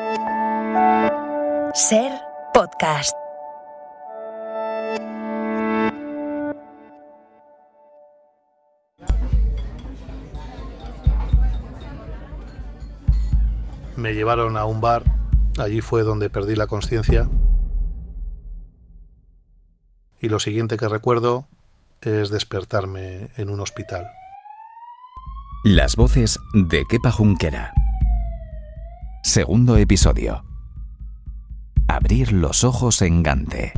Ser podcast. Me llevaron a un bar, allí fue donde perdí la conciencia. Y lo siguiente que recuerdo es despertarme en un hospital. Las voces de Kepa Junquera. Segundo episodio. Abrir los ojos en Gante.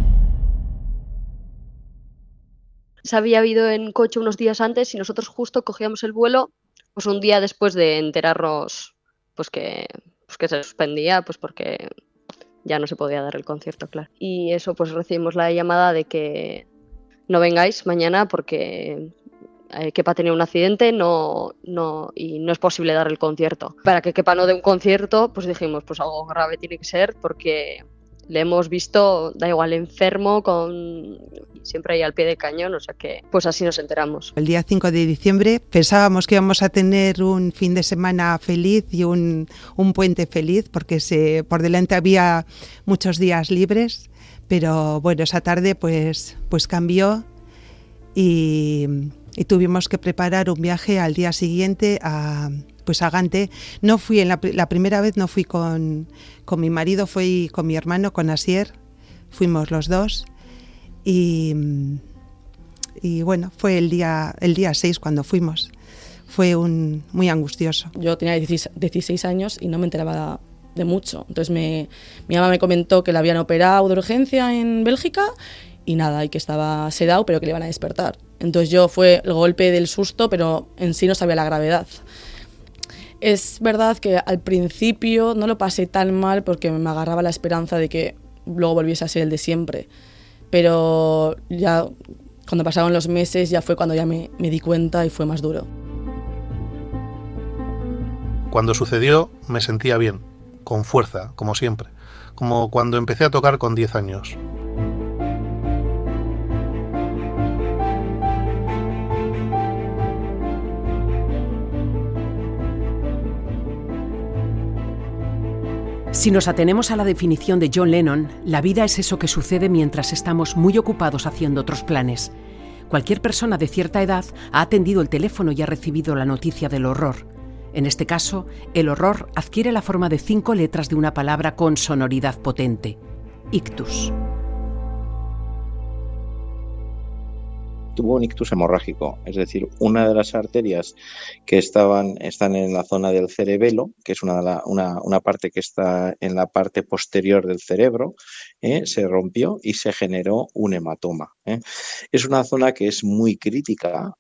Se había ido en coche unos días antes y nosotros justo cogíamos el vuelo pues un día después de enterarnos que se suspendía, pues porque ya no se podía dar el concierto, claro. Y eso, pues recibimos la llamada de que no vengáis mañana porque Kepa tenía un accidente y no es posible dar el concierto. Para que Kepa no dé un concierto, pues dijimos, pues algo grave tiene que ser porque le hemos visto, da igual, enfermo, siempre ahí al pie de cañón, o sea que pues así nos enteramos. El día 5 de diciembre pensábamos que íbamos a tener un fin de semana feliz y un puente feliz porque por delante había muchos días libres, pero bueno, esa tarde pues cambió y tuvimos que preparar un viaje al día siguiente a Gante. No fui la primera vez, no fui con mi marido, fui con mi hermano, con Asier, fuimos los dos y bueno, fue el día 6 cuando fuimos. Fue muy angustioso. Yo tenía 16 años y no me enteraba de mucho. Entonces mi mamá me comentó que la habían operado de urgencia en Bélgica y nada, y que estaba sedado, pero que le iban a despertar. Entonces fue el golpe del susto, pero en sí no sabía la gravedad. Es verdad que al principio no lo pasé tan mal porque me agarraba la esperanza de que luego volviese a ser el de siempre. Pero ya cuando pasaron los meses ya fue cuando ya me di cuenta y fue más duro. Cuando sucedió me sentía bien, con fuerza, como siempre, como cuando empecé a tocar con 10 años. Si nos atenemos a la definición de John Lennon, la vida es eso que sucede mientras estamos muy ocupados haciendo otros planes. Cualquier persona de cierta edad ha atendido el teléfono y ha recibido la noticia del horror. En este caso, el horror adquiere la forma de 5 letras de una palabra con sonoridad potente: ictus. Tuvo un ictus hemorrágico, es decir, una de las arterias que están en la zona del cerebelo, que es una parte que está en la parte posterior del cerebro, se rompió y se generó un hematoma. Es una zona que es muy crítica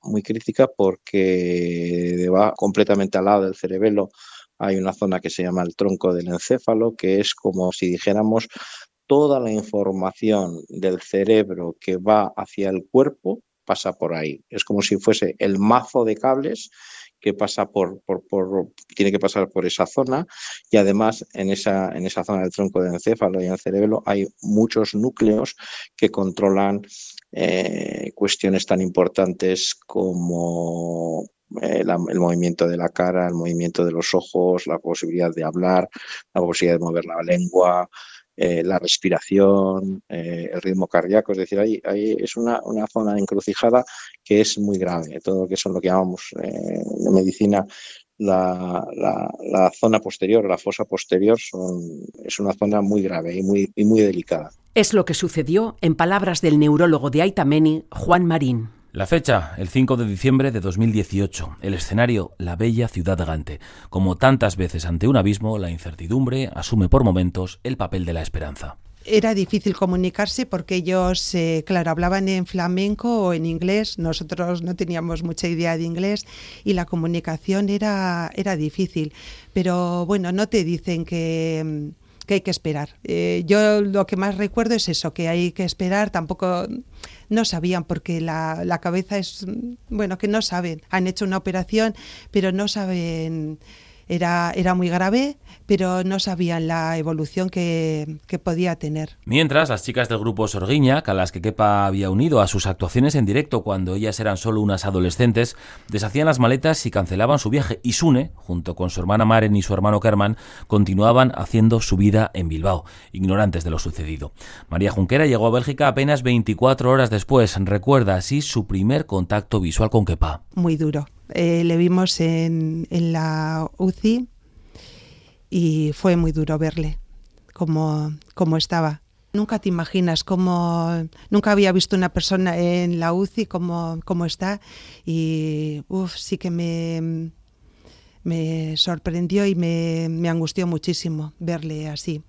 porque va completamente al lado del cerebelo. Hay una zona que se llama el tronco del encéfalo, que es como si dijéramos toda la información del cerebro que va hacia el cuerpo pasa por ahí. Es como si fuese el mazo de cables que pasa tiene que pasar por esa zona, y además en esa zona del tronco del encéfalo y en el cerebro hay muchos núcleos que controlan cuestiones tan importantes como el movimiento de la cara, el movimiento de los ojos, la posibilidad de hablar, la posibilidad de mover la lengua, la respiración, el ritmo cardíaco. Es decir, ahí es una zona encrucijada que es muy grave. Todo lo que son lo que llamamos en medicina la zona posterior, la fosa posterior, es una zona muy grave y muy delicada. Es lo que sucedió, en palabras del neurólogo de Aita Menni, Juan Marín. La fecha, el 5 de diciembre de 2018. El escenario, la bella ciudad de Gante. Como tantas veces ante un abismo, la incertidumbre asume por momentos el papel de la esperanza. Era difícil comunicarse porque ellos, hablaban en flamenco o en inglés. Nosotros no teníamos mucha idea de inglés y la comunicación era difícil. Pero bueno, no te dicen que hay que esperar. Yo lo que más recuerdo es eso, que hay que esperar. Tampoco no sabían porque la cabeza es, que no saben. Han hecho una operación, pero no saben Era muy grave, pero no sabían la evolución que podía tener. Mientras, las chicas del grupo Sorguiña, a las que Kepa había unido a sus actuaciones en directo cuando ellas eran solo unas adolescentes, deshacían las maletas y cancelaban su viaje. Y Sune, junto con su hermana Maren y su hermano Kerman, continuaban haciendo su vida en Bilbao, ignorantes de lo sucedido. María Junquera llegó a Bélgica apenas 24 horas después. Recuerda así su primer contacto visual con Kepa. Muy duro. Le vimos en la UCI y fue muy duro verle cómo estaba. Nunca te imaginas nunca había visto una persona en la UCI cómo está, y sí que me sorprendió y me angustió muchísimo verle así.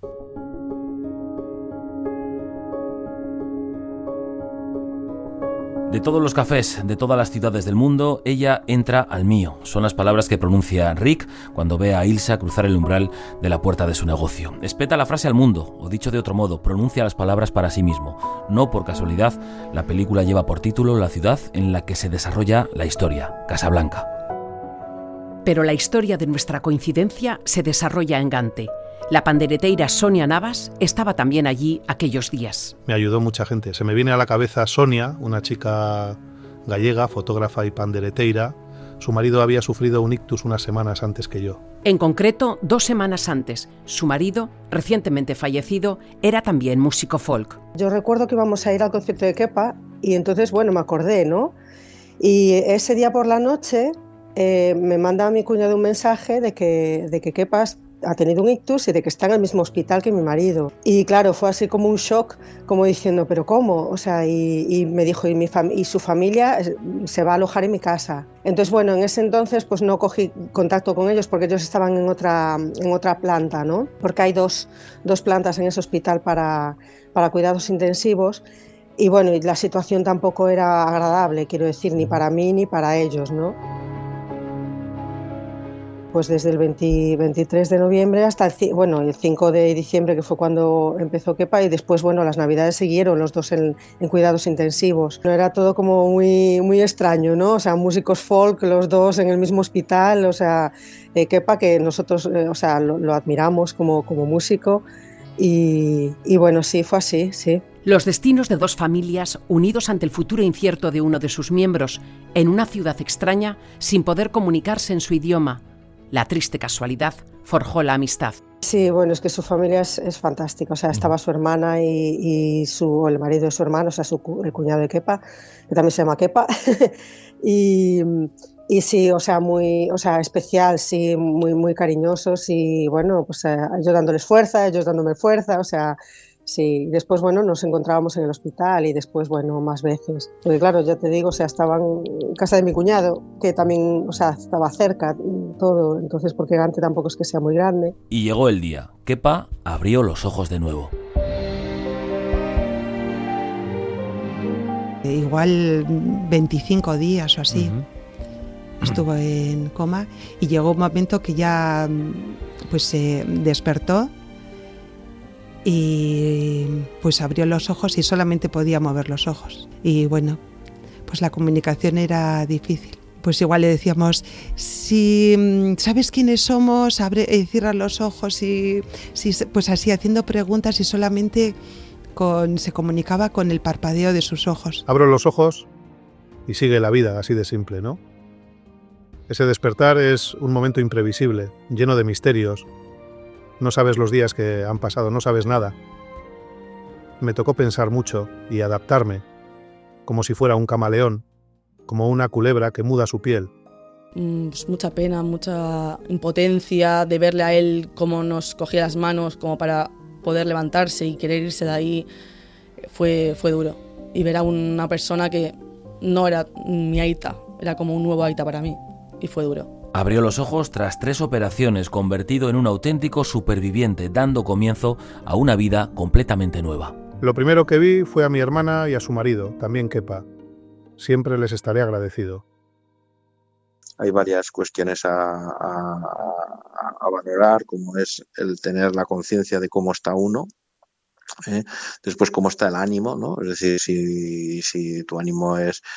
De todos los cafés, de todas las ciudades del mundo, ella entra al mío. Son las palabras que pronuncia Rick cuando ve a Ilsa cruzar el umbral de la puerta de su negocio. Espeta la frase al mundo, o dicho de otro modo, pronuncia las palabras para sí mismo. No por casualidad, la película lleva por título la ciudad en la que se desarrolla la historia, Casablanca. Pero la historia de nuestra coincidencia se desarrolla en Gante. La pandereteira Sonia Navas estaba también allí aquellos días. Me ayudó mucha gente. Se me viene a la cabeza Sonia, una chica gallega, fotógrafa y pandereteira. Su marido había sufrido un ictus unas semanas antes que yo. En concreto, 2 semanas antes. Su marido, recientemente fallecido, era también músico folk. Yo recuerdo que íbamos a ir al concierto de Kepa y entonces, me acordé, ¿no? Y ese día por la noche me manda mi cuñado un mensaje de que Kepa ha tenido un ictus y de que está en el mismo hospital que mi marido. Y claro, fue así como un shock, como diciendo, ¿pero cómo? O sea, y me dijo, y su familia se va a alojar en mi casa. Entonces, en ese entonces pues no cogí contacto con ellos porque ellos estaban en otra planta, ¿no? Porque hay dos plantas en ese hospital para cuidados intensivos. Y y la situación tampoco era agradable, quiero decir, ni para mí ni para ellos, ¿no? Pues desde el 23 de noviembre hasta el 5 de diciembre, que fue cuando empezó Kepa, y después, las navidades siguieron los dos en cuidados intensivos. Era todo como muy, muy extraño, ¿no? O sea, músicos folk, los dos en el mismo hospital, o sea, Kepa, que nosotros, lo admiramos como músico, y sí, fue así, sí. Los destinos de 2 familias unidos ante el futuro incierto de uno de sus miembros, en una ciudad extraña, sin poder comunicarse en su idioma. La triste casualidad forjó la amistad. Sí, es que su familia es fantástica. O sea, estaba su hermana y el marido de su hermano, o sea, el cuñado de Kepa, que también se llama Kepa. y sí, muy especial, sí, muy, muy cariñosos. Y yo dándoles fuerza, ellos dándome fuerza, o sea. Sí, después, nos encontrábamos en el hospital y después, más veces. Porque claro, ya te digo, estaban en casa de mi cuñado, que también, estaba cerca, todo. Entonces, porque Gante tampoco es que sea muy grande. Y llegó el día. Kepa abrió los ojos de nuevo. Igual 25 días o así. Estuvo en coma y llegó un momento que ya se despertó. Y abrió los ojos y solamente podía mover los ojos. Y la comunicación era difícil. Igual le decíamos, si sabes quiénes somos, cierra los ojos, y así haciendo preguntas, y solamente se comunicaba con el parpadeo de sus ojos. Abro los ojos y sigue la vida, así de simple, ¿no? Ese despertar es un momento imprevisible, lleno de misterios. No sabes los días que han pasado, no sabes nada. Me tocó pensar mucho y adaptarme, como si fuera un camaleón, como una culebra que muda su piel. Mucha pena, mucha impotencia de verle a él cómo nos cogía las manos como para poder levantarse y querer irse de ahí. Fue duro. Y ver a una persona que no era mi Aita, era como un nuevo Aita para mí, y fue duro. Abrió los ojos tras 3 operaciones, convertido en un auténtico superviviente, dando comienzo a una vida completamente nueva. Lo primero que vi fue a mi hermana y a su marido, también Kepa. Siempre les estaré agradecido. Hay varias cuestiones a valorar, como es el tener la conciencia de cómo está uno, después cómo está el ánimo, ¿no? Es decir, si tu ánimo es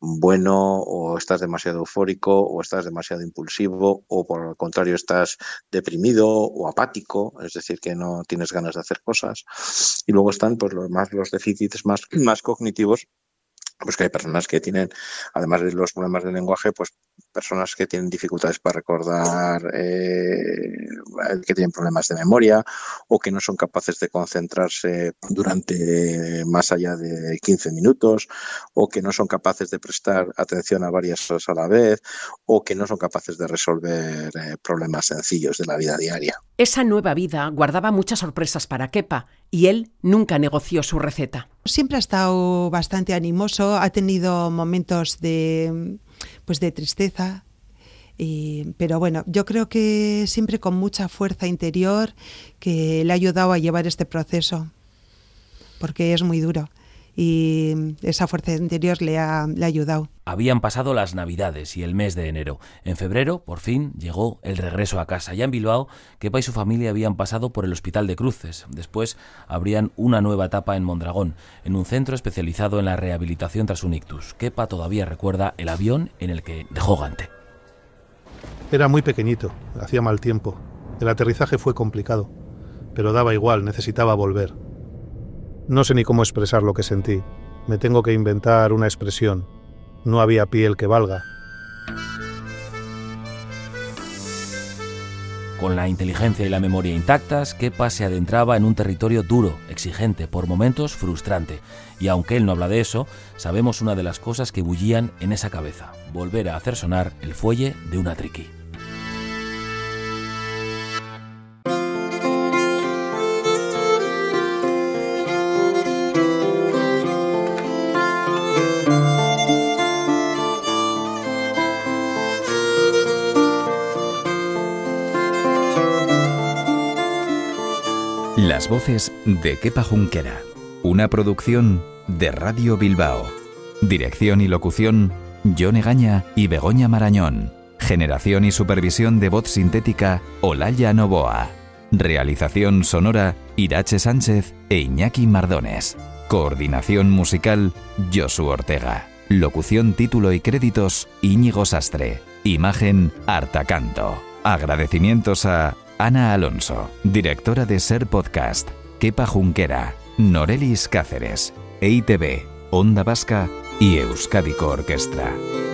bueno, o estás demasiado eufórico, o estás demasiado impulsivo, o por el contrario estás deprimido o apático, es decir, que no tienes ganas de hacer cosas. Y luego están pues los déficits más cognitivos, pues que hay personas que tienen, además de los problemas del lenguaje, pues personas que tienen dificultades para recordar, que tienen problemas de memoria, o que no son capaces de concentrarse durante más allá de 15 minutos, o que no son capaces de prestar atención a varias cosas a la vez, o que no son capaces de resolver problemas sencillos de la vida diaria. Esa nueva vida guardaba muchas sorpresas para Kepa y él nunca negoció su receta. Siempre ha estado bastante animoso, ha tenido momentos de tristeza, pero bueno, yo creo que siempre con mucha fuerza interior que le ha ayudado a llevar este proceso, porque es muy duro. Y esa fuerza interior le ha ayudado. Habían pasado las Navidades y el mes de enero. En febrero, por fin, llegó el regreso a casa. Ya en Bilbao, Kepa y su familia habían pasado por el Hospital de Cruces. Después abrían una nueva etapa en Mondragón, en un centro especializado en la rehabilitación tras un ictus. Kepa todavía recuerda el avión en el que dejó Gante. Era muy pequeñito, hacía mal tiempo. El aterrizaje fue complicado, pero daba igual, necesitaba volver. No sé ni cómo expresar lo que sentí. Me tengo que inventar una expresión. No había piel que valga. Con la inteligencia y la memoria intactas, Kepa se adentraba en un territorio duro, exigente, por momentos frustrante. Y aunque él no habla de eso, sabemos una de las cosas que bullían en esa cabeza: volver a hacer sonar el fuelle de una triqui. Las voces de Kepa Junquera, una producción de Radio Bilbao. Dirección y locución, Jon Egaña y Begoña Marañón. Generación y supervisión de voz sintética, Olaya Novoa. Realización sonora, Irache Sánchez e Iñaki Mardones. Coordinación musical, Josu Ortega. Locución, título y créditos, Íñigo Sastre. Imagen, Artacanto. Agradecimientos a Ana Alonso, directora de Ser Podcast, Kepa Junquera, Norelis Cáceres, EITB, Onda Vasca y Euskadiko Orkestra.